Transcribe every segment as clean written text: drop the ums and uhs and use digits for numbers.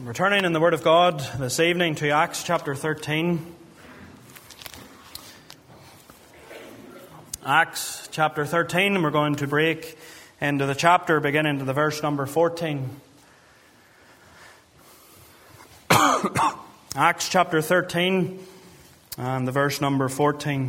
We're turning in the Word of God this evening to Acts chapter 13. Acts chapter 13, and we're going to break into the chapter beginning to the verse number 14. Acts chapter 13 and the verse number 14.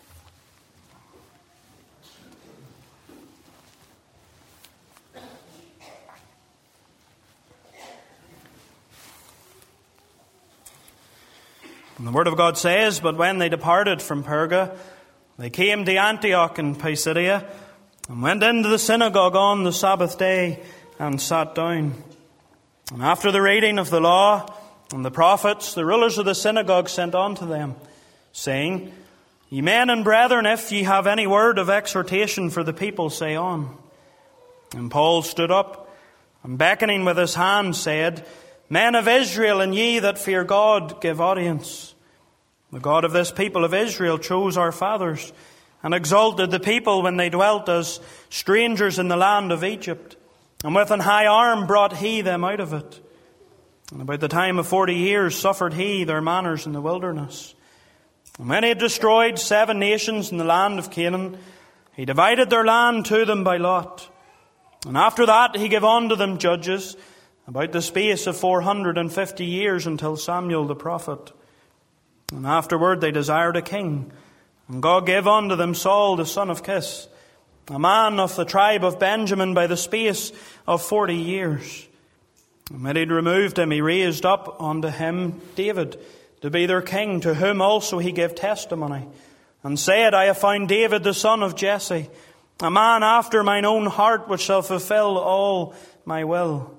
And the Word of God says, "But when they departed from Perga, they came to Antioch in Pisidia, and went into the synagogue on the Sabbath day, and sat down. And after the reading of the law and the prophets, the rulers of the synagogue sent unto them, saying, Ye men and brethren, if ye have any word of exhortation for the people, say on. And Paul stood up, and beckoning with his hand said, Men of Israel, and ye that fear God, give audience. The God of this people of Israel chose our fathers, and exalted the people when they dwelt as strangers in the land of Egypt. And with an high arm brought he them out of it. And about the time of 40 years suffered he their manners in the wilderness. And when he had destroyed 7 nations in the land of Canaan, he divided their land to them by lot. And after that he gave unto them judges, about the space of 450 years until Samuel the prophet. And afterward they desired a king. And God gave unto them Saul the son of Kish, a man of the tribe of Benjamin, by the space of 40 years. And when he had removed him, he raised up unto him David to be their king, to whom also he gave testimony, and said, I have found David the son of Jesse, a man after mine own heart, which shall fulfill all my will.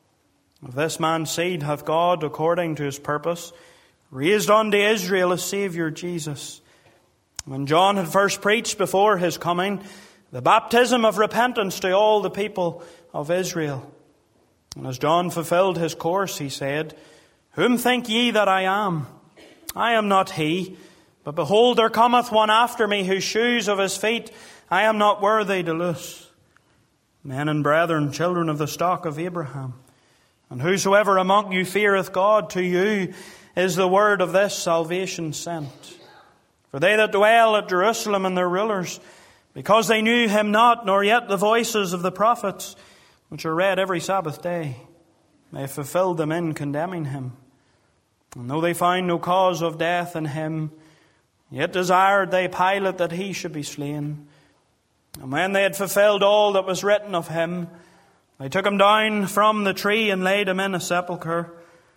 Of this man's seed hath God, according to his purpose, raised unto Israel a Saviour, Jesus. When John had first preached before his coming the baptism of repentance to all the people of Israel. And as John fulfilled his course, he said, Whom think ye that I am? I am not he, but behold, there cometh one after me, whose shoes of his feet I am not worthy to loose. Men and brethren, children of the stock of Abraham, and whosoever among you feareth God, to you is the word of this salvation sent. For they that dwell at Jerusalem and their rulers, because they knew him not, nor yet the voices of the prophets, which are read every Sabbath day, they fulfilled them in condemning him. And though they found no cause of death in him, yet desired they Pilate that he should be slain. And when they had fulfilled all that was written of him, they took him down from the tree and laid him in a sepulchre.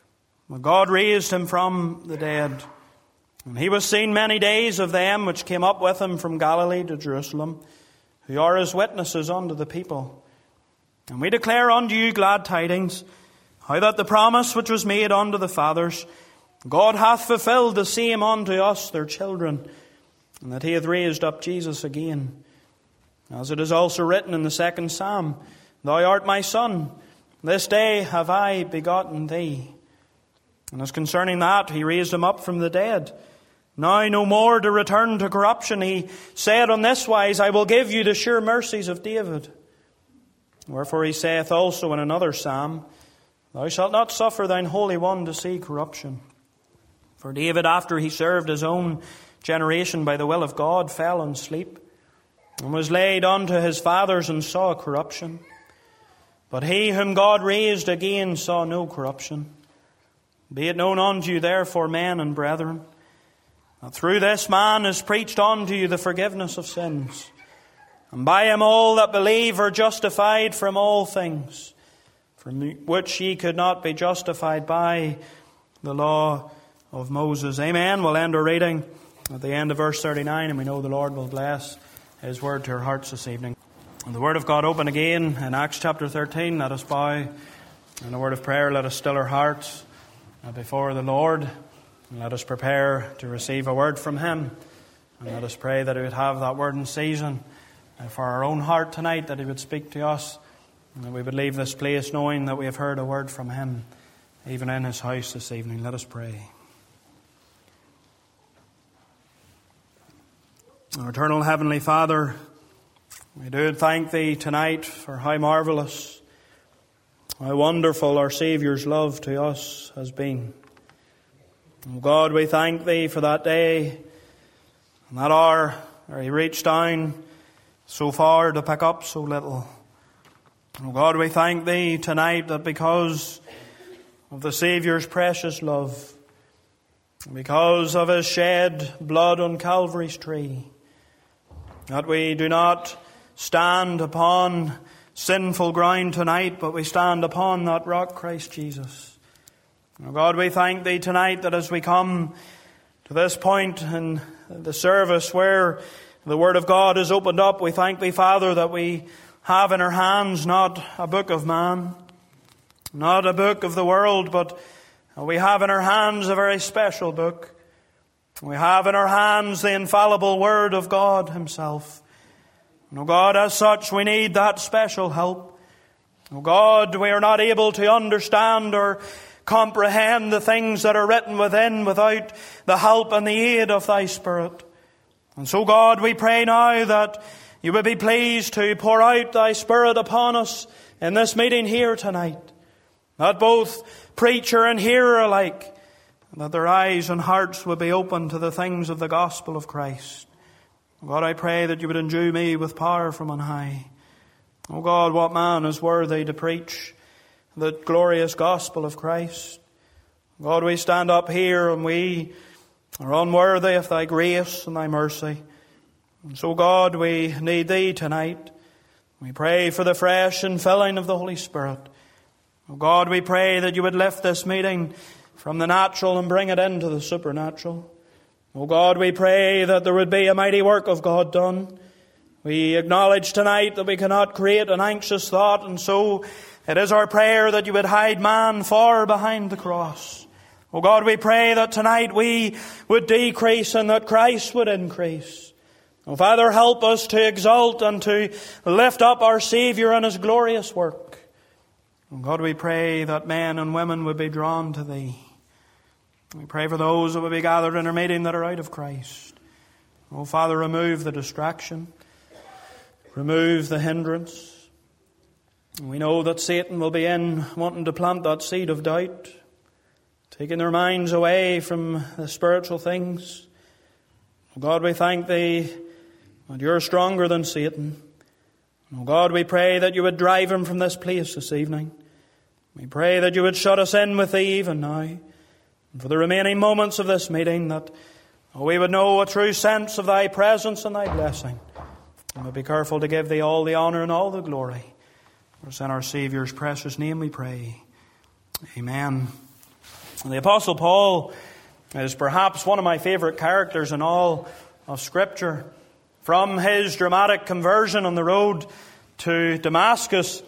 But God raised him from the dead. And he was seen many days of them which came up with him from Galilee to Jerusalem, who are his witnesses unto the people. And we declare unto you glad tidings, how that the promise which was made unto the fathers, God hath fulfilled the same unto us their children, and that he hath raised up Jesus again. As it is also written in the 2nd Psalm, Thou art my son, this day have I begotten thee. And as concerning that, he raised him up from the dead. Now no more to return to corruption, he said on this wise, I will give you the sure mercies of David. Wherefore he saith also in another psalm, Thou shalt not suffer thine Holy One to see corruption. For David, after he served his own generation by the will of God, fell in sleep, and was laid unto his fathers, and saw corruption. But he whom God raised again saw no corruption. Be it known unto you, therefore, men and brethren, that through this man is preached unto you the forgiveness of sins. And by him all that believe are justified from all things, from which ye could not be justified by the law of Moses. Amen. We'll end our reading at the end of verse 39, and we know the Lord will bless his word to our hearts this evening. And the word of God open again in Acts chapter 13. Let us bow in a word of prayer. Let us still our hearts before the Lord, and let us prepare to receive a word from him. And let us pray that he would have that word in season for our own heart tonight, that he would speak to us, and that we would leave this place knowing that we have heard a word from him, even in his house this evening. Let us pray. Our eternal Heavenly Father, we do thank thee tonight for how marvellous how wonderful our Saviour's love to us has been. Oh God, we thank Thee for that day and that hour where He reached down so far to pick up so little. Oh God, we thank Thee tonight that because of the Saviour's precious love, because of His shed blood on Calvary's tree, that we do not stand upon sinful ground tonight, but we stand upon that rock, Christ Jesus. Oh God, we thank Thee tonight that as we come to this point in the service where the Word of God is opened up, we thank Thee, Father, that we have in our hands not a book of man, not a book of the world, but we have in our hands a very special book. We have in our hands the infallible Word of God Himself. And, oh God, as such, we need that special help. Oh God, we are not able to understand or comprehend the things that are written within without the help and the aid of Thy Spirit. And so, God, we pray now that You would be pleased to pour out Thy Spirit upon us in this meeting here tonight, that both preacher and hearer alike, that their eyes and hearts would be open to the things of the gospel of Christ. God, I pray that You would endue me with power from on high. Oh God, what man is worthy to preach the glorious gospel of Christ? God, we stand up here and we are unworthy of Thy grace and Thy mercy. And so, God, we need Thee tonight. We pray for the fresh infilling of the Holy Spirit. Oh God, we pray that You would lift this meeting from the natural and bring it into the supernatural. Oh God, we pray that there would be a mighty work of God done. We acknowledge tonight that we cannot create an anxious thought, and so it is our prayer that You would hide man far behind the cross. Oh God, we pray that tonight we would decrease and that Christ would increase. Oh Father, help us to exalt and to lift up our Saviour and His glorious work. Oh God, we pray that men and women would be drawn to Thee. We pray for those that will be gathered in our meeting that are out of Christ. Oh Father, remove the distraction. Remove the hindrance. We know that Satan will be in wanting to plant that seed of doubt, taking their minds away from the spiritual things. Oh God, we thank Thee that You're stronger than Satan. Oh God, we pray that You would drive him from this place this evening. We pray that You would shut us in with Thee even now. And for the remaining moments of this meeting, that we would know a true sense of Thy presence and Thy blessing. And we'll be careful to give Thee all the honour and all the glory. For it's in our Saviour's precious name we pray. Amen. And the Apostle Paul is perhaps one of my favourite characters in all of Scripture. From his dramatic conversion on the road to Damascus,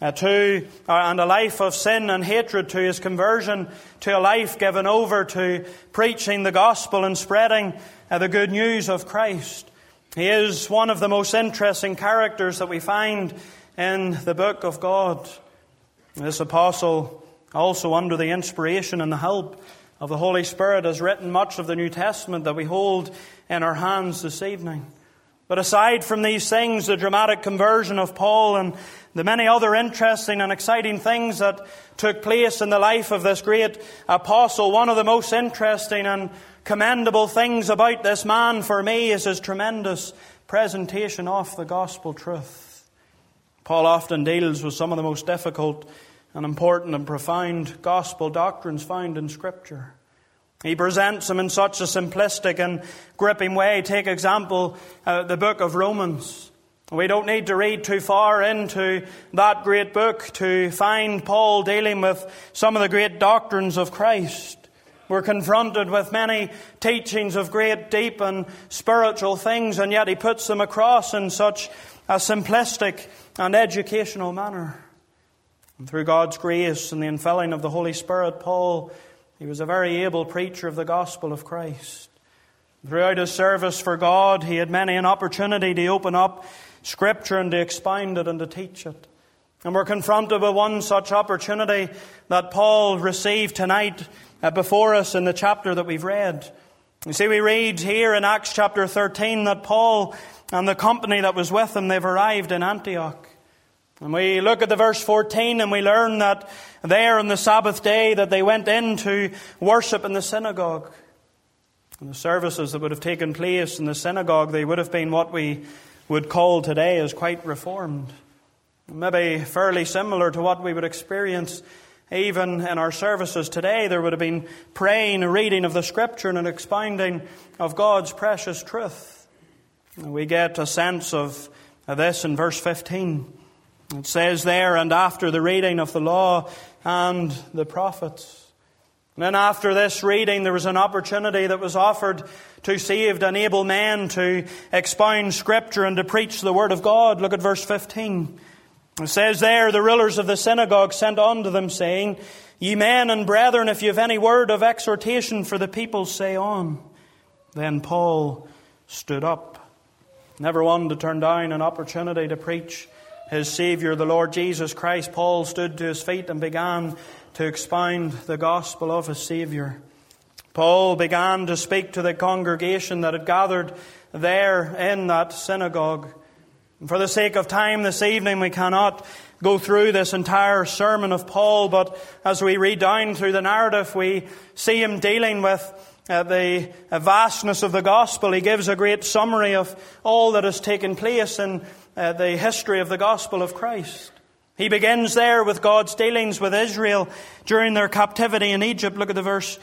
and a life of sin and hatred, to his conversion to a life given over to preaching the gospel and spreading the good news of Christ. He is one of the most interesting characters that we find in the book of God. This apostle, also under the inspiration and the help of the Holy Spirit, has written much of the New Testament that we hold in our hands this evening. But aside from these things, the dramatic conversion of Paul and the many other interesting and exciting things that took place in the life of this great apostle, one of the most interesting and commendable things about this man for me is his tremendous presentation of the gospel truth. Paul often deals with some of the most difficult and important and profound gospel doctrines found in Scripture. He presents them in such a simplistic and gripping way. Take example, the book of Romans. We don't need to read too far into that great book to find Paul dealing with some of the great doctrines of Christ. We're confronted with many teachings of great, deep and spiritual things, and yet he puts them across in such a simplistic and educational manner. And through God's grace and the infilling of the Holy Spirit, Paul, he was a very able preacher of the gospel of Christ. Throughout his service for God, he had many an opportunity to open up Scripture and to expound it and to teach it. And we're confronted with one such opportunity that Paul received tonight before us in the chapter that we've read. You see, we read here in Acts chapter 13 that Paul and the company that was with him, they've arrived in Antioch. And we look at the verse 14 and we learn that there on the Sabbath day that they went in to worship in the synagogue. And the services that would have taken place in the synagogue, they would have been what we would call today as quite reformed. Maybe fairly similar to what we would experience even in our services today. There would have been praying, a reading of the Scripture and an expounding of God's precious truth. And we get a sense of this in verse 15. It says there, and after the reading of the law and the prophets. And then after this reading, there was an opportunity that was offered to saved and able men to expound Scripture and to preach the Word of God. Look at verse 15. It says there, the rulers of the synagogue sent unto them, saying, Ye men and brethren, if you have any word of exhortation for the people, say on. Then Paul stood up. Never one to turn down an opportunity to preach his Saviour, the Lord Jesus Christ. Paul stood to his feet and began to expound the gospel of his Saviour. Paul began to speak to the congregation that had gathered there in that synagogue. And for the sake of time this evening, we cannot go through this entire sermon of Paul, but as we read down through the narrative, we see him dealing with the vastness of the gospel. He gives a great summary of all that has taken place in the history of the gospel of Christ. He begins there with God's dealings with Israel during their captivity in Egypt. Look at the verse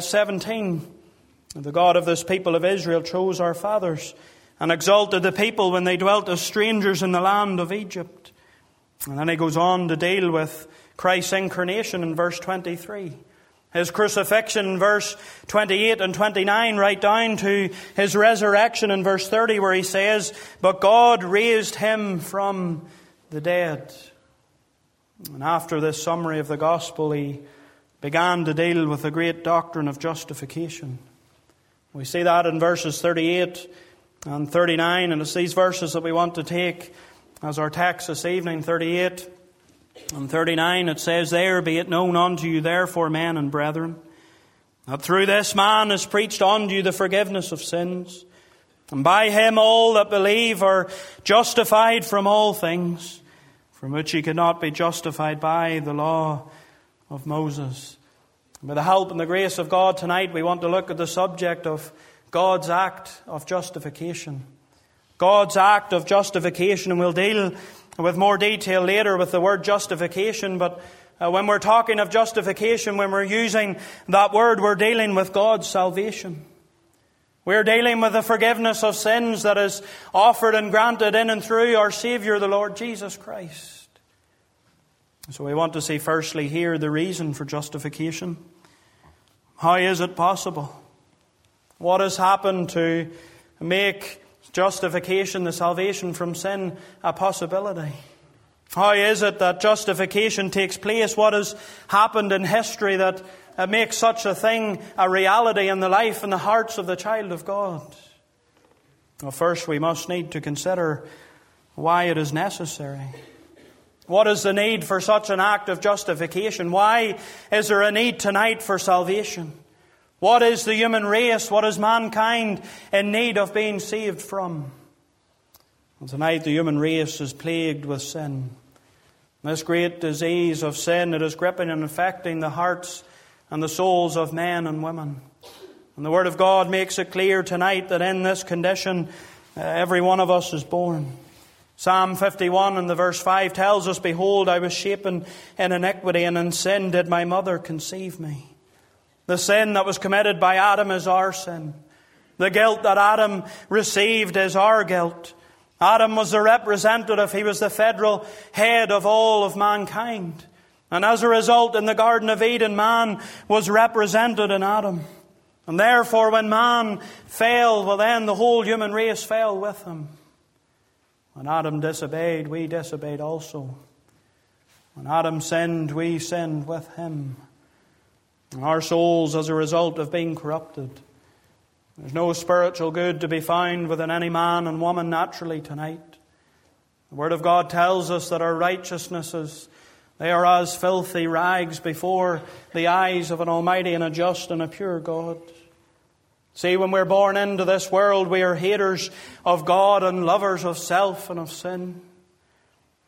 17. The God of this people of Israel chose our fathers and exalted the people when they dwelt as strangers in the land of Egypt. And then he goes on to deal with Christ's incarnation in verse 23. His crucifixion in verse 28 and 29, right down to his resurrection in verse 30, where he says, But God raised him from the dead. And after this summary of the gospel, he began to deal with the great doctrine of justification. We see that in verses 38 and 39, and it's these verses that we want to take as our text this evening. 38 and 39, it says there, Be it known unto you therefore, men and brethren, that through this man is preached unto you the forgiveness of sins, and by him all that believe are justified from all things, from which ye could not be justified by the law of Moses. And with the help and the grace of God tonight, we want to look at the subject of God's act of justification. God's act of justification, and we'll deal with more detail later with the word justification, but when we're talking of justification, when we're using that word, we're dealing with God's salvation. We're dealing with the forgiveness of sins that is offered and granted in and through our Saviour, the Lord Jesus Christ. So we want to see firstly here the reason for justification. How is it possible? What has happened to make justification, the salvation from sin, a possibility? How is it that justification takes place? What has happened in history that makes such a thing a reality in the life and the hearts of the child of God? Well, first we must need to consider why it is necessary. What is the need for such an act of justification? Why is there a need tonight for salvation? What is the human race? What is mankind in need of being saved from? Well, tonight the human race is plagued with sin. This great disease of sin, it is gripping and affecting the hearts and the souls of men and women. And the Word of God makes it clear tonight that in this condition every one of us is born. Psalm 51 and the verse 5 tells us, Behold, I was shapen in iniquity, and in sin did my mother conceive me. The sin that was committed by Adam is our sin. The guilt that Adam received is our guilt. Adam was the representative. He was the federal head of all of mankind. And as a result, in the Garden of Eden, man was represented in Adam. And therefore, when man fell, well then the whole human race fell with him. When Adam disobeyed, we disobeyed also. When Adam sinned, we sinned with him. And our souls, as a result of being corrupted. There's no spiritual good to be found within any man and woman naturally tonight. The Word of God tells us that our righteousnesses, they are as filthy rags before the eyes of an almighty and a just and a pure God. See, when we're born into this world, we are haters of God and lovers of self and of sin.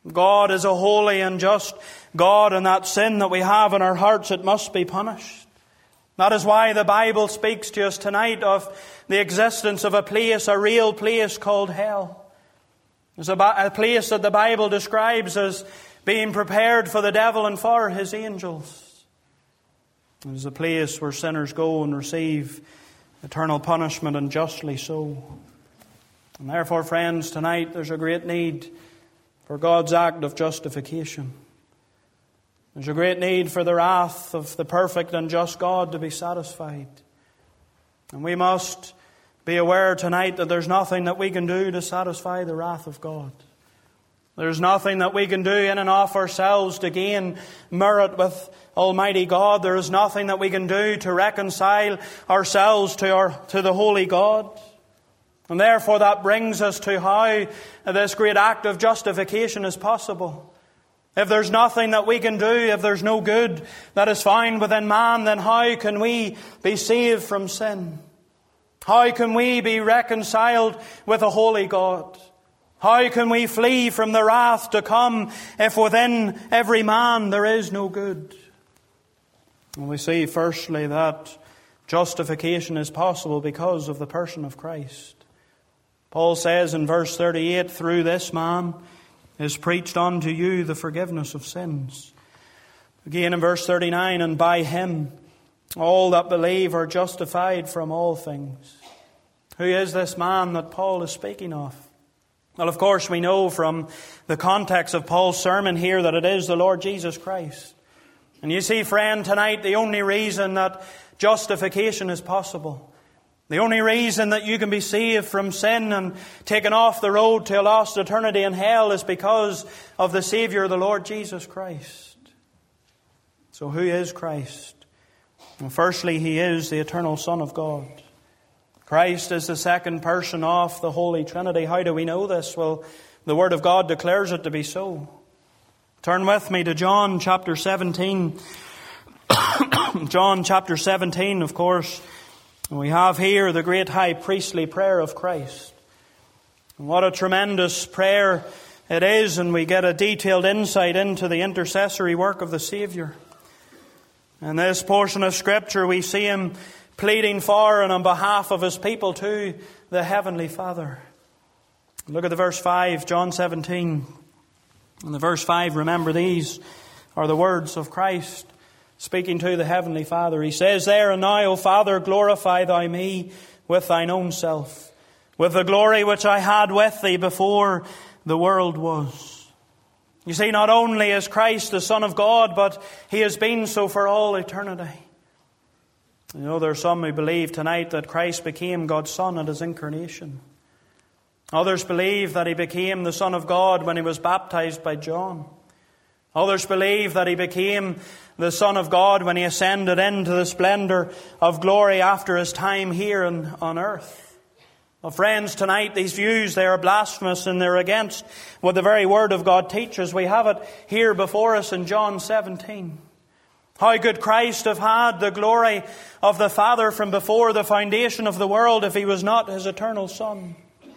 God is a holy and just God, and that sin that we have in our hearts, it must be punished. That is why the Bible speaks to us tonight of the existence of a place, a real place called hell. It's a place that the Bible describes as being prepared for the devil and for his angels. It is a place where sinners go and receive eternal punishment, and justly so. And therefore, friends, tonight there's a great need for God's act of justification. There's a great need for the wrath of the perfect and just God to be satisfied. And we must be aware tonight that there's nothing that we can do to satisfy the wrath of God. There's nothing that we can do in and of ourselves to gain merit with Almighty God. There is nothing that we can do to reconcile ourselves to the Holy God. And therefore that brings us to how this great act of justification is possible. If there's nothing that we can do, if there's no good that is found within man, then how can we be saved from sin? How can we be reconciled with a holy God? How can we flee from the wrath to come if within every man there is no good? And we see firstly that justification is possible because of the person of Christ. Paul says in verse 38, "Through this man is preached unto you the forgiveness of sins." Again in verse 39, "And by him all that believe are justified from all things." Who is this man that Paul is speaking of? Well, of course, we know from the context of Paul's sermon here that it is the Lord Jesus Christ. And you see, friend, tonight the only reason that justification is possible, the only reason that you can be saved from sin and taken off the road to a lost eternity in hell, is because of the Saviour, the Lord Jesus Christ. So who is Christ? Well, firstly, He is the eternal Son of God. Christ is the second person of the Holy Trinity. How do we know this? Well, the Word of God declares it to be so. Turn with me to John chapter 17. John chapter 17, of course. We have here the great high priestly prayer of Christ. And what a tremendous prayer it is, and we get a detailed insight into the intercessory work of the Saviour. In this portion of Scripture we see Him pleading for and on behalf of His people to the Heavenly Father. Look at the verse 5, John 17. In the verse 5, remember, these are the words of Christ speaking to the Heavenly Father. He says there, "And now, O Father, glorify Thou me with Thine own self, with the glory which I had with Thee before the world was." You see, not only is Christ the Son of God, but He has been so for all eternity. You know, there are some who believe tonight that Christ became God's Son at His incarnation. Others believe that He became the Son of God when He was baptized by John. Others believe that He became the Son of God when He ascended into the splendour of glory after His time here on earth. Well, friends, tonight these views, they are blasphemous and they're against what the very Word of God teaches. We have it here before us in John 17. How could Christ have had the glory of the Father from before the foundation of the world if He was not His eternal Son?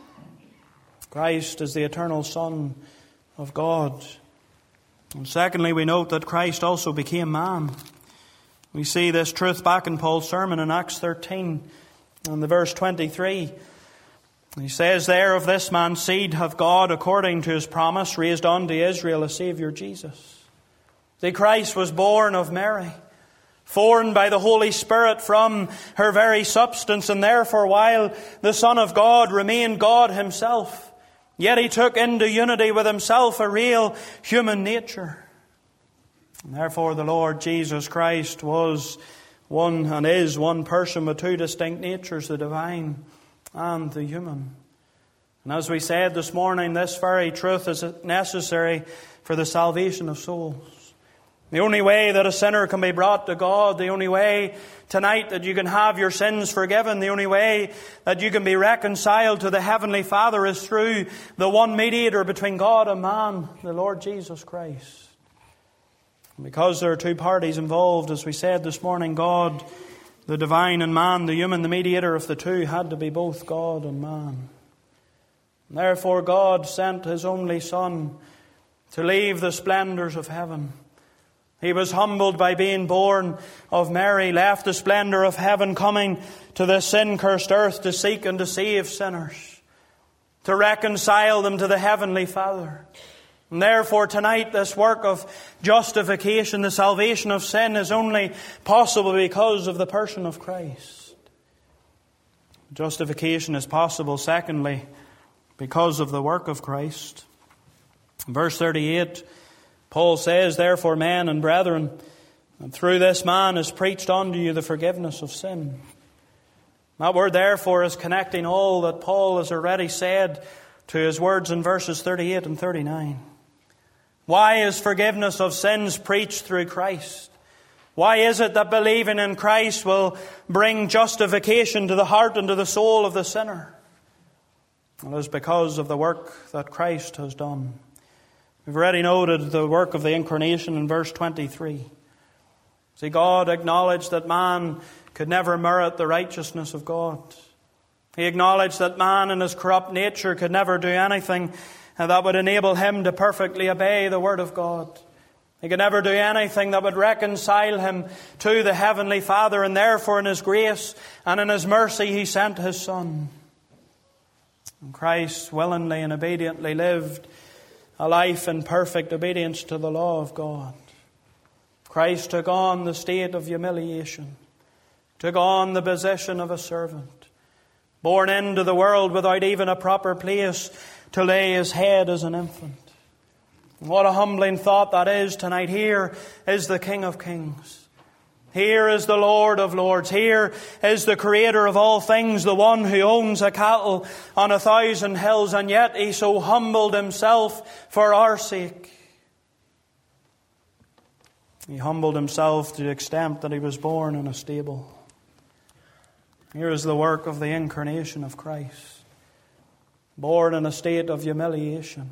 Christ is the eternal Son of God. And secondly, we note that Christ also became man. We see this truth back in Paul's sermon in Acts 13 and the verse 23. He says there, "Of this man's seed hath God, according to His promise, raised unto Israel a Saviour, Jesus." See, Christ was born of Mary, formed by the Holy Spirit from her very substance, and therefore while the Son of God remained God Himself, yet He took into unity with Himself a real human nature. And therefore the Lord Jesus Christ was one and is one person with two distinct natures, the divine and the human. And as we said this morning, this very truth is necessary for the salvation of souls. The only way that a sinner can be brought to God, the only way tonight that you can have your sins forgiven, the only way that you can be reconciled to the Heavenly Father is through the one mediator between God and man, the Lord Jesus Christ. And because there are two parties involved, as we said this morning, God, the divine, and man, the human, the mediator of the two had to be both God and man. And therefore God sent His only Son to leave the splendors of heaven. He was humbled by being born of Mary, left the splendor of heaven, coming to this sin-cursed earth to seek and to save sinners, to reconcile them to the Heavenly Father. And therefore tonight this work of justification, the salvation of sin, is only possible because of the person of Christ. Justification is possible, secondly, because of the work of Christ. In verse 38, Paul says, "Therefore, men and brethren, and through this man is preached unto you the forgiveness of sin." That word "therefore" is connecting all that Paul has already said to his words in verses 38 and 39. Why is forgiveness of sins preached through Christ? Why is it that believing in Christ will bring justification to the heart and to the soul of the sinner? Well, it is because of the work that Christ has done. We've already noted the work of the incarnation in verse 23. See, God acknowledged that man could never merit the righteousness of God. He acknowledged that man in his corrupt nature could never do anything that would enable him to perfectly obey the Word of God. He could never do anything that would reconcile him to the Heavenly Father, and therefore in His grace and in His mercy He sent His Son. And Christ willingly and obediently lived a life in perfect obedience to the law of God. Christ took on the state of humiliation, took on the position of a servant, born into the world without even a proper place to lay His head as an infant. And what a humbling thought that is tonight. Here is the King of Kings. Here is the Lord of Lords. Here is the Creator of all things, the one who owns a cattle on 1,000 hills, and yet He so humbled Himself for our sake. He humbled Himself to the extent that He was born in a stable. Here is the work of the incarnation of Christ. Born in a state of humiliation,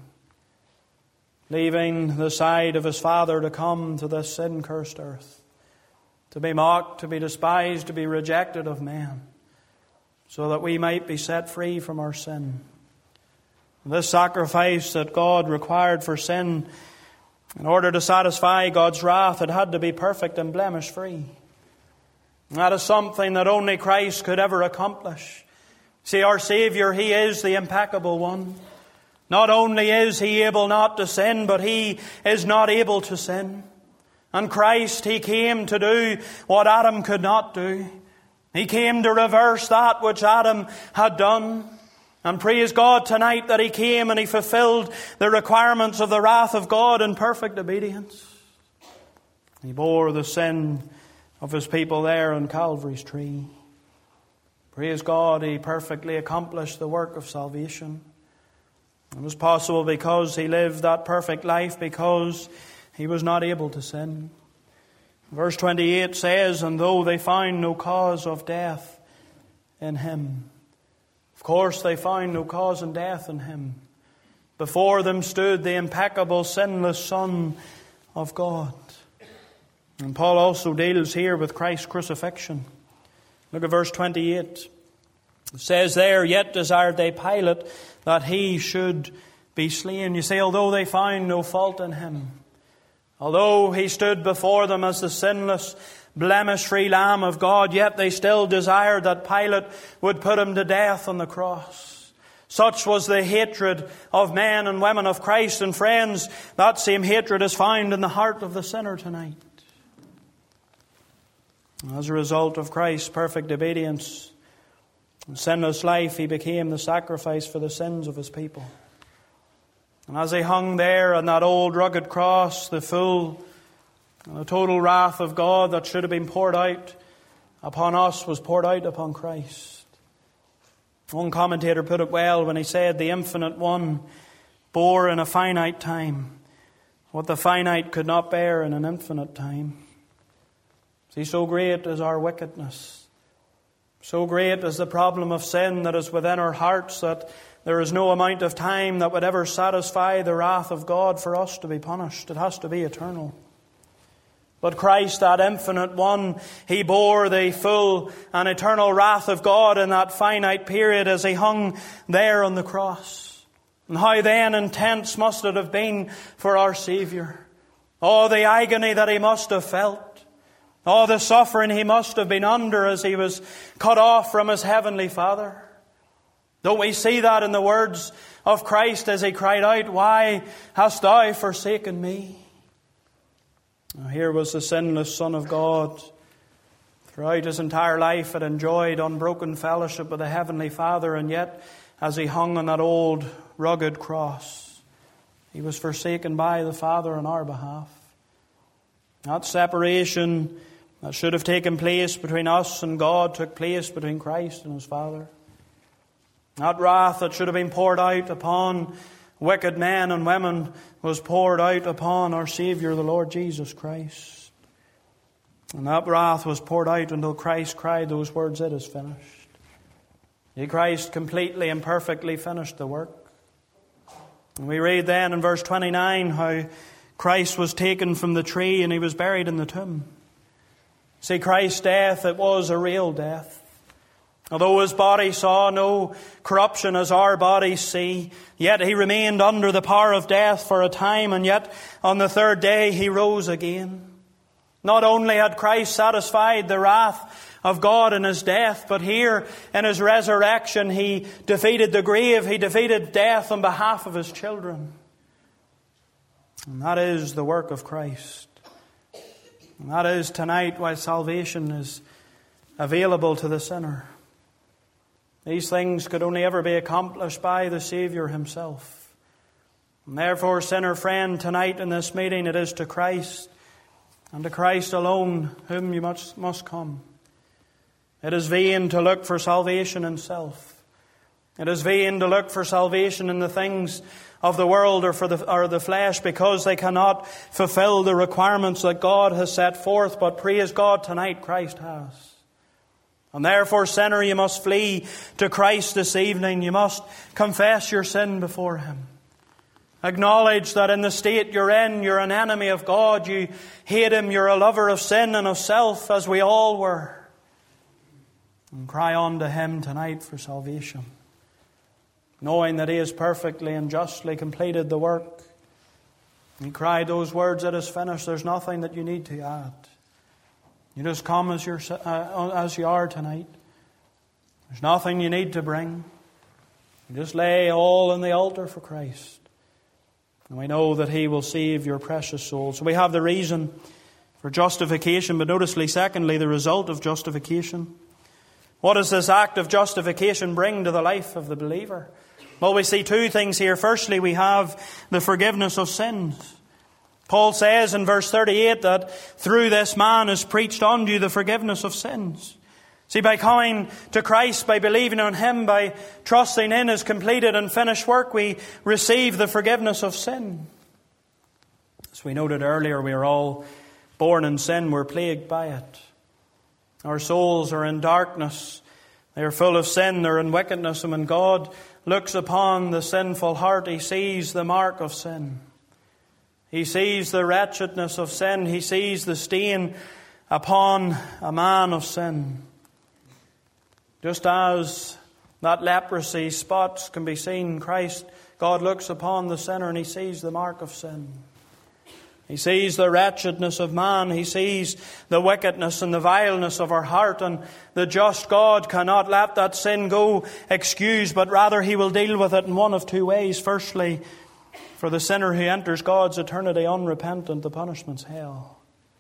leaving the side of His Father to come to this sin-cursed earth, to be mocked, to be despised, to be rejected of men, so that we might be set free from our sin. This sacrifice that God required for sin, in order to satisfy God's wrath, it had to be perfect and blemish-free. That is something that only Christ could ever accomplish. See, our Savior, He is the impeccable one. Not only is He able not to sin, but He is not able to sin. And Christ, He came to do what Adam could not do. He came to reverse that which Adam had done. And praise God tonight that He came and He fulfilled the requirements of the wrath of God in perfect obedience. He bore the sin of His people there on Calvary's tree. Praise God, He perfectly accomplished the work of salvation. It was possible because He lived that perfect life, because He was not able to sin. Verse 28 says, "And though they found no cause of death in Him." Of course they found no cause in death in Him. Before them stood the impeccable, sinless Son of God. And Paul also deals here with Christ's crucifixion. Look at verse 28. It says there, "Yet desired they Pilate that He should be slain." You see, although they found no fault in Him, although He stood before them as the sinless, blemish-free Lamb of God, yet they still desired that Pilate would put Him to death on the cross. Such was the hatred of men and women of Christ. And friends, that same hatred is found in the heart of the sinner tonight. As a result of Christ's perfect obedience and sinless life, He became the sacrifice for the sins of His people. And as He hung there on that old rugged cross, the full and the total wrath of God that should have been poured out upon us was poured out upon Christ. One commentator put it well when he said, "The infinite one bore in a finite time what the finite could not bear in an infinite time." See, so great is our wickedness. So great is the problem of sin that is within our hearts that there is no amount of time that would ever satisfy the wrath of God for us to be punished. It has to be eternal. But Christ, that infinite one, He bore the full and eternal wrath of God in that finite period as He hung there on the cross. And how then intense must it have been for our Saviour. Oh, the agony that he must have felt. Oh, the suffering he must have been under as he was cut off from his heavenly Father. Don't we see that in the words of Christ as he cried out, "Why hast thou forsaken me?" Here was the sinless Son of God. Throughout his entire life had enjoyed unbroken fellowship with the Heavenly Father, and yet as he hung on that old rugged cross, he was forsaken by the Father on our behalf. That separation that should have taken place between us and God took place between Christ and his Father. That wrath that should have been poured out upon wicked men and women was poured out upon our Saviour, the Lord Jesus Christ. And that wrath was poured out until Christ cried those words, "It is finished." Christ completely and perfectly finished the work. And we read then in verse 29 how Christ was taken from the tree and he was buried in the tomb. See, Christ's death, it was a real death. Although his body saw no corruption as our bodies see, yet he remained under the power of death for a time, and yet on the third day he rose again. Not only had Christ satisfied the wrath of God in his death, but here in his resurrection he defeated the grave, he defeated death on behalf of his children. And that is the work of Christ. And that is tonight why salvation is available to the sinner. These things could only ever be accomplished by the Saviour himself. And therefore, sinner friend, tonight in this meeting it is to Christ and to Christ alone whom you must come. It is vain to look for salvation in self. It is vain to look for salvation in the things of the world or the flesh, because they cannot fulfill the requirements that God has set forth. But praise God, tonight Christ has. And therefore, sinner, you must flee to Christ this evening. You must confess your sin before him. Acknowledge that in the state you're in, you're an enemy of God. You hate him. You're a lover of sin and of self, as we all were. And cry on to him tonight for salvation, knowing that he has perfectly and justly completed the work. He cried those words, "It is finished." There's nothing that you need to add. You just come as you are tonight. There's nothing you need to bring. You just lay all on the altar for Christ. And we know that he will save your precious soul. So we have the reason for justification, but noticely, secondly, the result of justification. What does this act of justification bring to the life of the believer? Well, we see two things here. Firstly, we have the forgiveness of sins. Paul says in verse 38 that through this man is preached unto you the forgiveness of sins. See, by coming to Christ, by believing on him, by trusting in his completed and finished work, we receive the forgiveness of sin. As we noted earlier, we are all born in sin. We're plagued by it. Our souls are in darkness. They are full of sin. They're in wickedness. And when God looks upon the sinful heart, he sees the mark of sin. He sees the wretchedness of sin. He sees the stain upon a man of sin. Just as that leprosy spots can be seen, God looks upon the sinner and he sees the mark of sin. He sees the wretchedness of man. He sees the wickedness and the vileness of our heart. And the just God cannot let that sin go excused, but rather he will deal with it in one of two ways. Firstly, for the sinner who enters God's eternity unrepentant, the punishment's hell.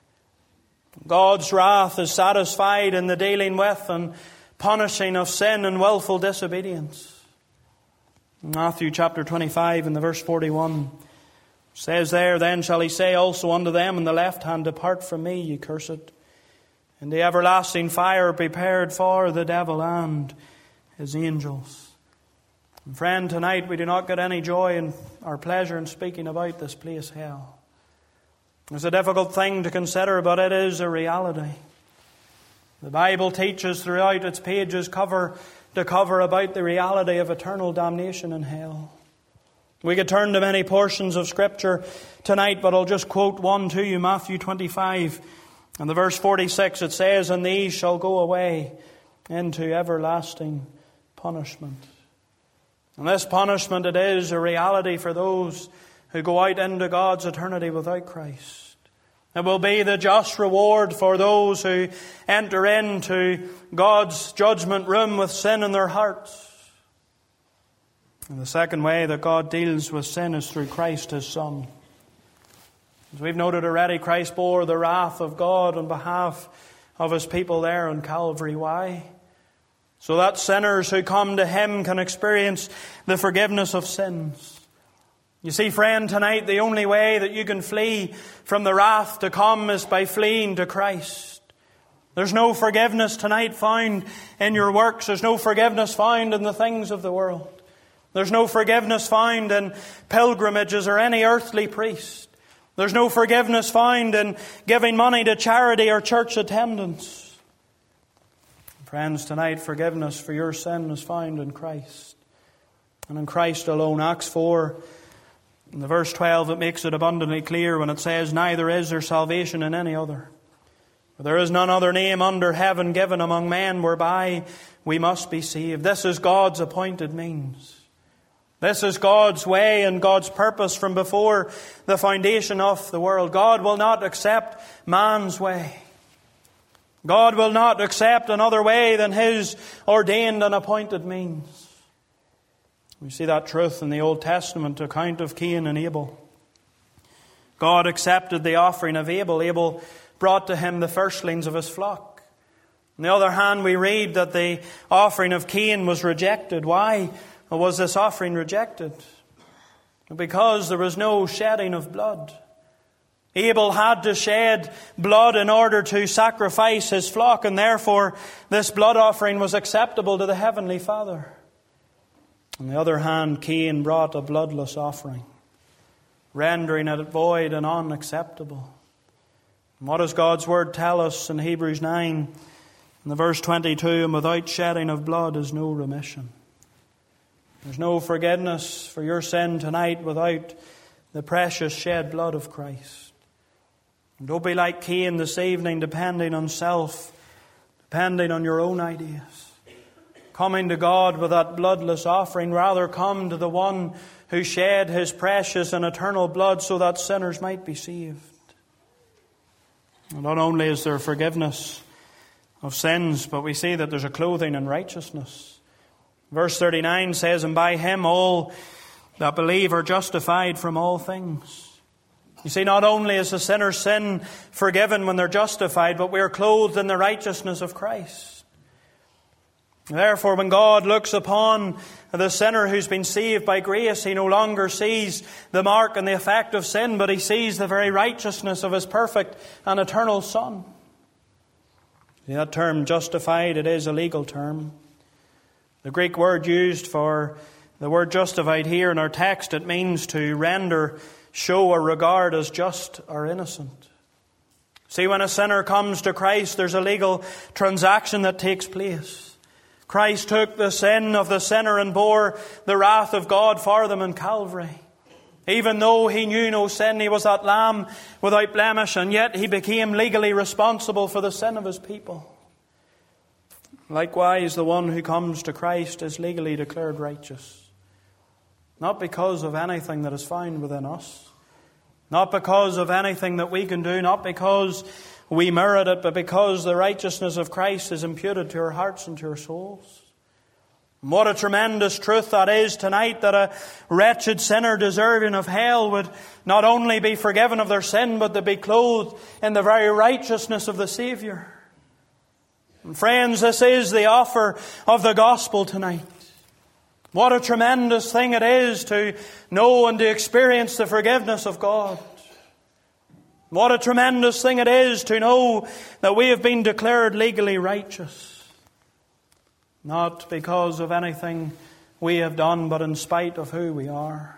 God's wrath is satisfied in the dealing with and punishing of sin and willful disobedience. Matthew chapter 25 and the verse 41 says there, "Then shall he say also unto them on the left hand, Depart from me, ye cursed, in the everlasting fire prepared for the devil and his angels." And friend, tonight we do not get any joy or pleasure in speaking about this place, hell. It's a difficult thing to consider, but it is a reality. The Bible teaches throughout its pages, cover to cover, about the reality of eternal damnation in hell. We could turn to many portions of Scripture tonight, but I'll just quote one to you, Matthew 25. And the verse 46, it says, "And these shall go away into everlasting punishment." And this punishment, it is a reality for those who go out into God's eternity without Christ. It will be the just reward for those who enter into God's judgment room with sin in their hearts. And the second way that God deals with sin is through Christ, His Son. As we've noted already, Christ bore the wrath of God on behalf of His people there on Calvary. Why? So that sinners who come to Him can experience the forgiveness of sins. You see, friend, tonight the only way that you can flee from the wrath to come is by fleeing to Christ. There's no forgiveness tonight found in your works. There's no forgiveness found in the things of the world. There's no forgiveness found in pilgrimages or any earthly priest. There's no forgiveness found in giving money to charity or church attendance. Friends, tonight forgiveness for your sin is found in Christ. And in Christ alone. Acts 4, in the verse 12, it makes it abundantly clear when it says, "Neither is there salvation in any other. For there is none other name under heaven given among men whereby we must be saved." This is God's appointed means. This is God's way and God's purpose from before the foundation of the world. God will not accept man's way. God will not accept another way than His ordained and appointed means. We see that truth in the Old Testament account of Cain and Abel. God accepted the offering of Abel. Abel brought to Him the firstlings of his flock. On the other hand, we read that the offering of Cain was rejected. Why was this offering rejected? Because there was no shedding of blood. Abel had to shed blood in order to sacrifice his flock, and therefore this blood offering was acceptable to the Heavenly Father. On the other hand, Cain brought a bloodless offering, rendering it void and unacceptable. And what does God's Word tell us in Hebrews 9, in the verse 22, "And without shedding of blood is no remission." There's no forgiveness for your sin tonight without the precious shed blood of Christ. And don't be like Cain this evening, depending on self, depending on your own ideas. Coming to God with that bloodless offering, rather come to the one who shed His precious and eternal blood so that sinners might be saved. And not only is there forgiveness of sins, but we see that there's a clothing in righteousness. Verse 39 says, "And by Him all that believe are justified from all things." You see, not only is the sinner's sin forgiven when they're justified, but we are clothed in the righteousness of Christ. Therefore, when God looks upon the sinner who's been saved by grace, He no longer sees the mark and the effect of sin, but He sees the very righteousness of His perfect and eternal Son. See, that term justified, it is a legal term. The Greek word used for the word justified here in our text, it means to render, show, or regard as just or innocent. See, when a sinner comes to Christ, there's a legal transaction that takes place. Christ took the sin of the sinner and bore the wrath of God for them in Calvary. Even though He knew no sin, He was that Lamb without blemish, and yet He became legally responsible for the sin of His people. Likewise, the one who comes to Christ is legally declared righteous. Not because of anything that is found within us. Not because of anything that we can do. Not because we merit it. But because the righteousness of Christ is imputed to our hearts and to our souls. And what a tremendous truth that is tonight, that a wretched sinner deserving of hell would not only be forgiven of their sin, but to be clothed in the very righteousness of the Saviour. And friends, this is the offer of the gospel tonight. What a tremendous thing it is to know and to experience the forgiveness of God. What a tremendous thing it is to know that we have been declared legally righteous. Not because of anything we have done, but in spite of who we are.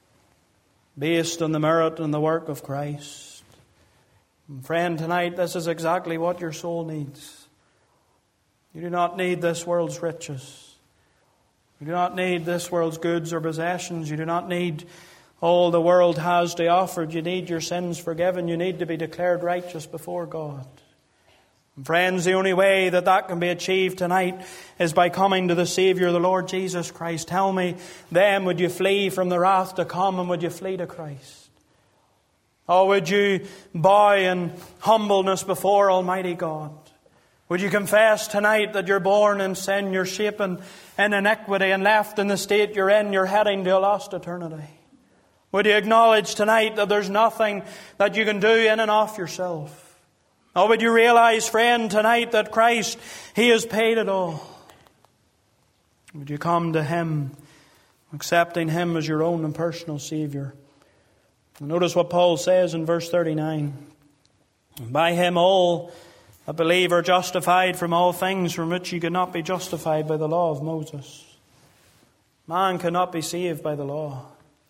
Based on the merit and the work of Christ. And friend, tonight this is exactly what your soul needs. You do not need this world's riches. You do not need this world's goods or possessions. You do not need all the world has to offer. You need your sins forgiven. You need to be declared righteous before God. And friends, the only way that can be achieved tonight is by coming to the Saviour, the Lord Jesus Christ. Tell me, then, would you flee from the wrath to come, and would you flee to Christ? Or would you bow in humbleness before Almighty God? Would you confess tonight that you're born in sin, you're shapen in iniquity, and left in the state you're in, you're heading to a lost eternity? Would you acknowledge tonight that there's nothing that you can do in and of yourself? Or would you realize, friend, tonight that Christ, He has paid it all? Would you come to Him, accepting Him as your own and personal Saviour? Notice what Paul says in verse 39. By Him all that believe are justified from all things from which you could not be justified by the law of Moses. Man cannot be saved by the law.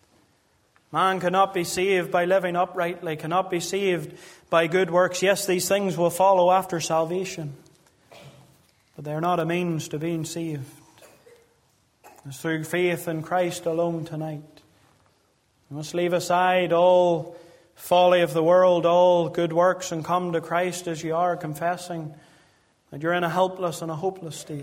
Man cannot be saved by living uprightly, cannot be saved by good works. Yes, these things will follow after salvation, but they are not a means to being saved. It's through faith in Christ alone tonight. You must leave aside all folly of the world, all good works, and come to Christ as you are, confessing that you're in a helpless and a hopeless state,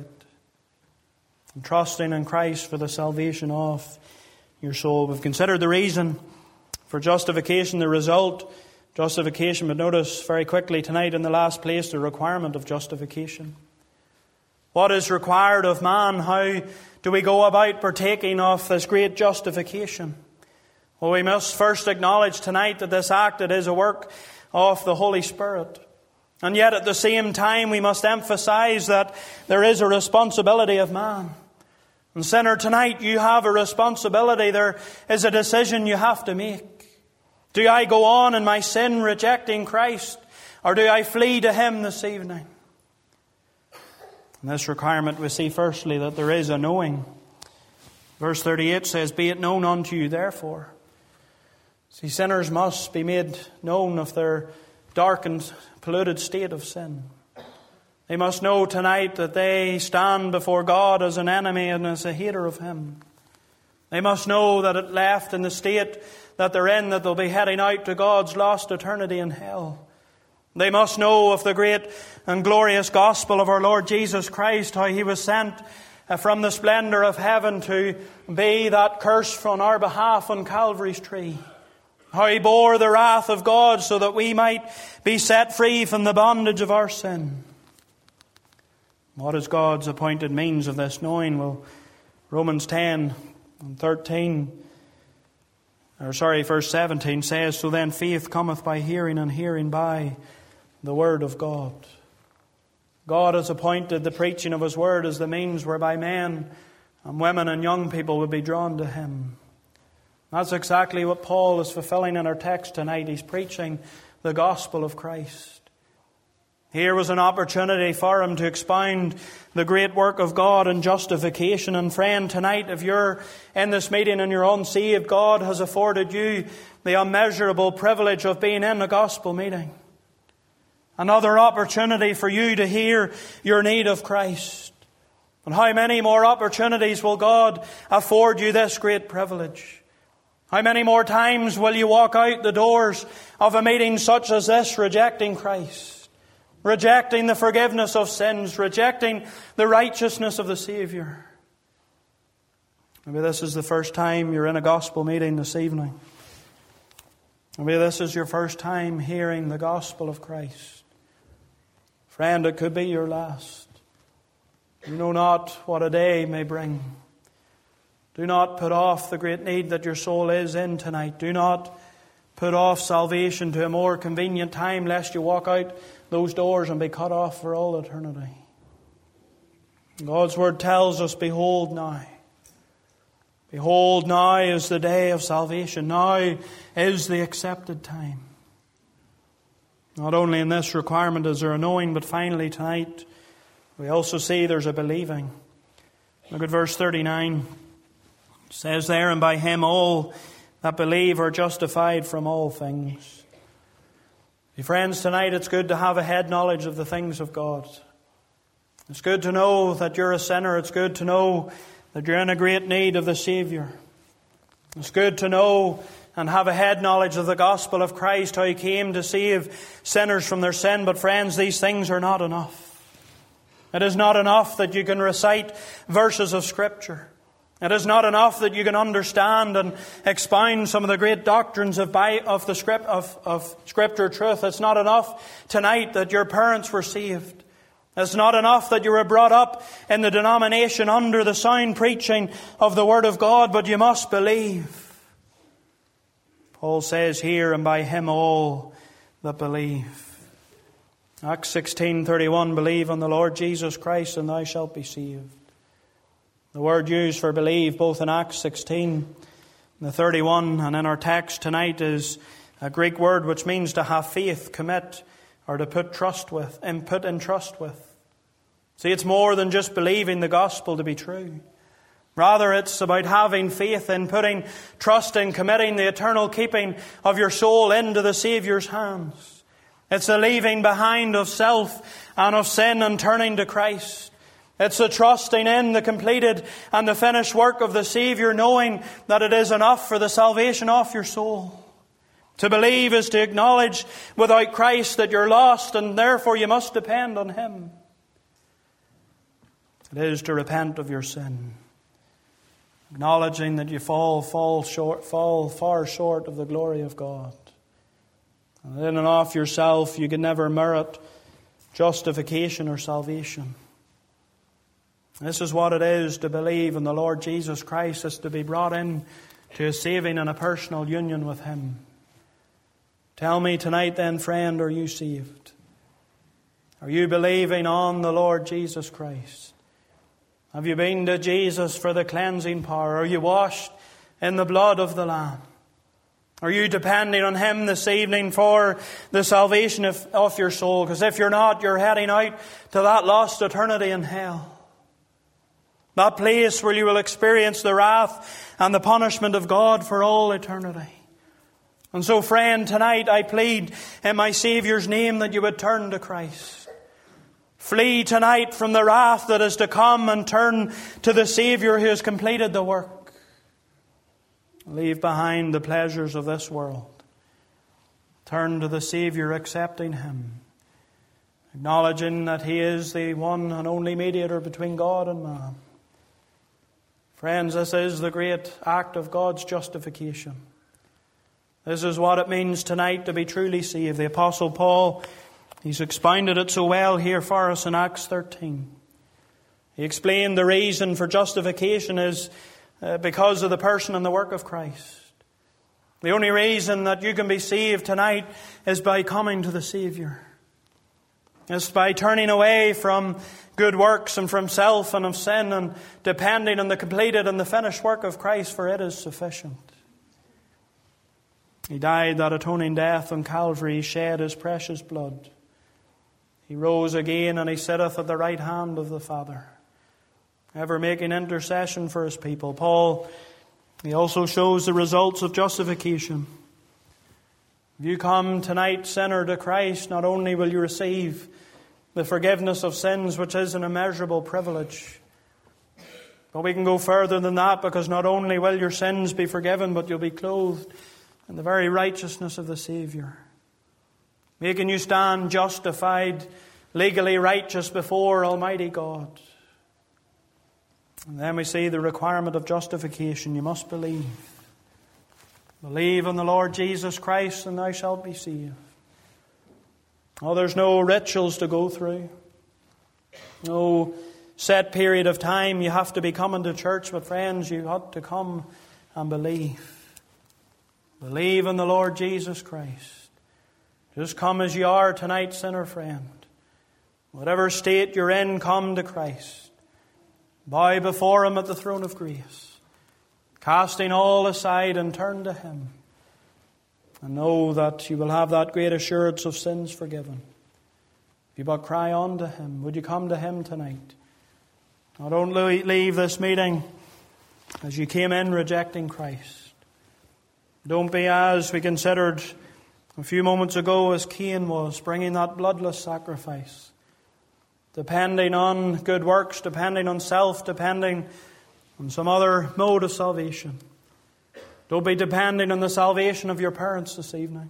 and trusting in Christ for the salvation of your soul. We've considered the reason for justification, the result, justification, but notice very quickly tonight in the last place the requirement of justification. What is required of man? How do we go about partaking of this great justification? Well, we must first acknowledge tonight that this act, it is a work of the Holy Spirit. And yet at the same time we must emphasize that there is a responsibility of man. And sinner, tonight you have a responsibility. There is a decision you have to make. Do I go on in my sin rejecting Christ, or do I flee to Him this evening? In this requirement we see firstly that there is a knowing. Verse 38 says, Be it known unto you therefore. See, sinners must be made known of their darkened, polluted state of sin. They must know tonight that they stand before God as an enemy and as a hater of Him. They must know that at left in the state that they're in, that they'll be heading out to God's lost eternity in hell. They must know of the great and glorious gospel of our Lord Jesus Christ, how He was sent from the splendour of heaven to be that curse on our behalf on Calvary's tree. How He bore the wrath of God so that we might be set free from the bondage of our sin. What is God's appointed means of this knowing? Well, Romans 10 and verse 17 says, So then faith cometh by hearing, and hearing by the Word of God. God has appointed the preaching of His Word as the means whereby men and women and young people would be drawn to Him. That's exactly what Paul is fulfilling in our text tonight. He's preaching the gospel of Christ. Here was an opportunity for him to expound the great work of God in justification. And friend, tonight, if you're in this meeting and you're unsaved, God has afforded you the immeasurable privilege of being in a gospel meeting. Another opportunity for you to hear your need of Christ. And how many more opportunities will God afford you this great privilege? How many more times will you walk out the doors of a meeting such as this, rejecting Christ? Rejecting the forgiveness of sins, rejecting the righteousness of the Saviour. Maybe this is the first time you're in a gospel meeting this evening. Maybe this is your first time hearing the gospel of Christ. Friend, it could be your last. You know not what a day may bring. Do not put off the great need that your soul is in tonight. Do not put off salvation to a more convenient time, lest you walk out those doors and be cut off for all eternity. God's Word tells us, Behold now. Behold now is the day of salvation. Now is the accepted time. Not only in this requirement is there a knowing, but finally tonight we also see there's a believing. Look at verse 39. It says there, And by Him all that believe are justified from all things. Friends, tonight it's good to have a head knowledge of the things of God. It's good to know that you're a sinner. It's good to know that you're in a great need of the Saviour. It's good to know and have a head knowledge of the gospel of Christ, how He came to save sinners from their sin. But friends, these things are not enough. It is not enough that you can recite verses of Scripture. It is not enough that you can understand and expound some of the great doctrines of Scripture truth. It's not enough tonight that your parents were saved. It's not enough that you were brought up in the denomination under the sound preaching of the Word of God, but you must believe. Paul says here, and by Him all that believe. Acts 16:31, believe on the Lord Jesus Christ and thou shalt be saved. The word used for believe both in Acts 16 and the 31 and in our text tonight is a Greek word which means to have faith, commit, or to put in trust with. See, it's more than just believing the gospel to be true. Rather, it's about having faith in putting trust in, committing the eternal keeping of your soul into the Saviour's hands. It's the leaving behind of self and of sin and turning to Christ. It's the trusting in the completed and the finished work of the Saviour, knowing that it is enough for the salvation of your soul. To believe is to acknowledge without Christ that you're lost and therefore you must depend on Him. It is to repent of your sin, acknowledging that you fall far short of the glory of God. And in and of yourself you can never merit justification or salvation. This is what it is to believe in the Lord Jesus Christ, is to be brought in to a saving and a personal union with Him. Tell me tonight then, friend, are you saved? Are you believing on the Lord Jesus Christ? Have you been to Jesus for the cleansing power? Are you washed in the blood of the Lamb? Are you depending on Him this evening for the salvation of your soul? Because if you're not, you're heading out to that lost eternity in hell. That place where you will experience the wrath and the punishment of God for all eternity. And so, friend, tonight I plead in my Saviour's name that you would turn to Christ. Flee tonight from the wrath that is to come and turn to the Saviour who has completed the work. Leave behind the pleasures of this world. Turn to the Saviour, accepting Him, acknowledging that He is the one and only mediator between God and man. Friends, this is the great act of God's justification. This is what it means tonight to be truly saved. The Apostle Paul, he's expounded it so well here for us in Acts 13. He explained the reason for justification is because of the person and the work of Christ. The only reason that you can be saved tonight is by coming to the Saviour. It's by turning away from good works and from self and of sin and depending on the completed and the finished work of Christ, for it is sufficient. He died that atoning death on Calvary. He shed His precious blood. He rose again and He sitteth at the right hand of the Father, ever making intercession for His people. Paul, he also shows the results of justification. If you come tonight, sinner, to Christ, not only will you receive the forgiveness of sins, which is an immeasurable privilege, but we can go further than that, because not only will your sins be forgiven, but you'll be clothed in the very righteousness of the Saviour, making you stand justified, legally righteous before Almighty God. And then we see the requirement of justification. You must believe. Believe on the Lord Jesus Christ and thou shalt be saved. Oh, there's no rituals to go through. No set period of time you have to be coming to church. But friends, you ought to come and believe. Believe in the Lord Jesus Christ. Just come as you are tonight, sinner friend. Whatever state you're in, come to Christ. Bow before Him at the throne of grace, casting all aside and turn to Him. And know that you will have that great assurance of sins forgiven. If you but cry on to Him, would you come to Him tonight? Now don't leave this meeting as you came in rejecting Christ. Don't be, as we considered a few moments ago, as Cain was, bringing that bloodless sacrifice, depending on good works, depending on self, depending on some other mode of salvation. Don't be depending on the salvation of your parents this evening.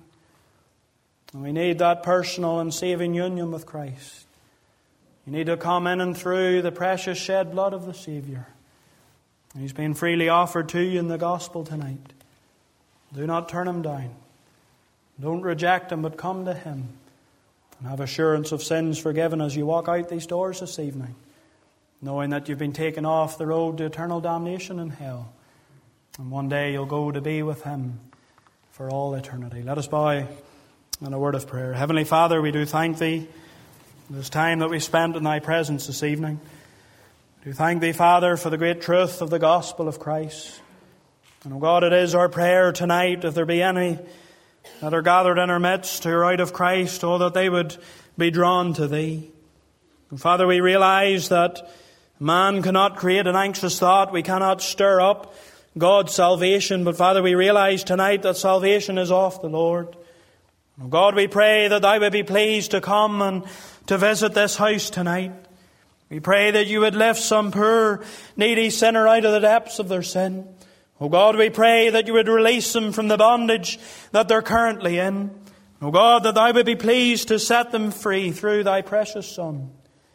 And we need that personal and saving union with Christ. You need to come in and through the precious shed blood of the Saviour. And He's been freely offered to you in the gospel tonight. Do not turn Him down. Don't reject Him, but come to Him and have assurance of sins forgiven as you walk out these doors this evening, knowing that you've been taken off the road to eternal damnation in hell. And one day you'll go to be with Him for all eternity. Let us bow in a word of prayer. Heavenly Father, we do thank Thee for this time that we spent in Thy presence this evening. We do thank Thee, Father, for the great truth of the gospel of Christ. And, oh God, it is our prayer tonight, if there be any that are gathered in our midst who are out of Christ, oh, that they would be drawn to Thee. And Father, we realize that man cannot create an anxious thought. We cannot stir up God's salvation. But Father, we realize tonight that salvation is of the Lord. Oh God, we pray that Thou would be pleased to come and to visit this house tonight. We pray that You would lift some poor, needy sinner out of the depths of their sin. Oh God, we pray that You would release them from the bondage that they're currently in. Oh God, that Thou would be pleased to set them free through Thy precious Son.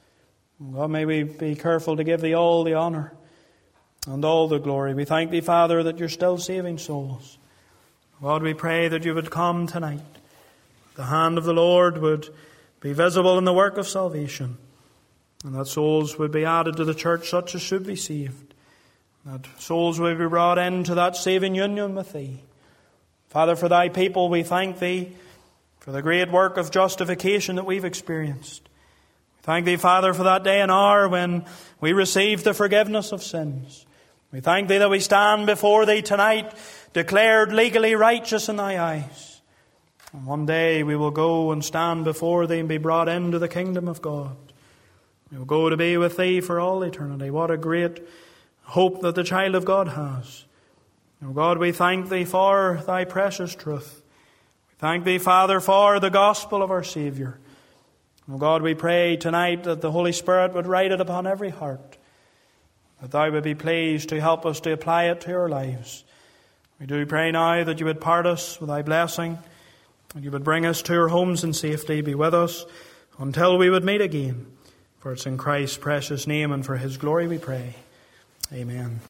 Oh God, may we be careful to give Thee all the honour and all the glory. We thank Thee, Father, that You're still saving souls. God, we pray that You would come tonight. The hand of the Lord would be visible in the work of salvation, and that souls would be added to the church such as should be saved. That souls would be brought into that saving union with Thee. Father, for Thy people we thank Thee for the great work of justification that we've experienced. We thank Thee, Father, for that day and hour when we receive the forgiveness of sins. We thank Thee that we stand before Thee tonight, declared legally righteous in Thy eyes. And one day we will go and stand before Thee and be brought into the kingdom of God. We will go to be with Thee for all eternity. What a great hope that the child of God has. Oh God, we thank Thee for Thy precious truth. We thank Thee, Father, for the gospel of our Saviour. Oh God, we pray tonight that the Holy Spirit would write it upon every heart, that Thou would be pleased to help us to apply it to our lives. We do pray now that You would part us with Thy blessing, and You would bring us to our homes in safety, be with us until we would meet again. For it's in Christ's precious name and for His glory we pray. Amen.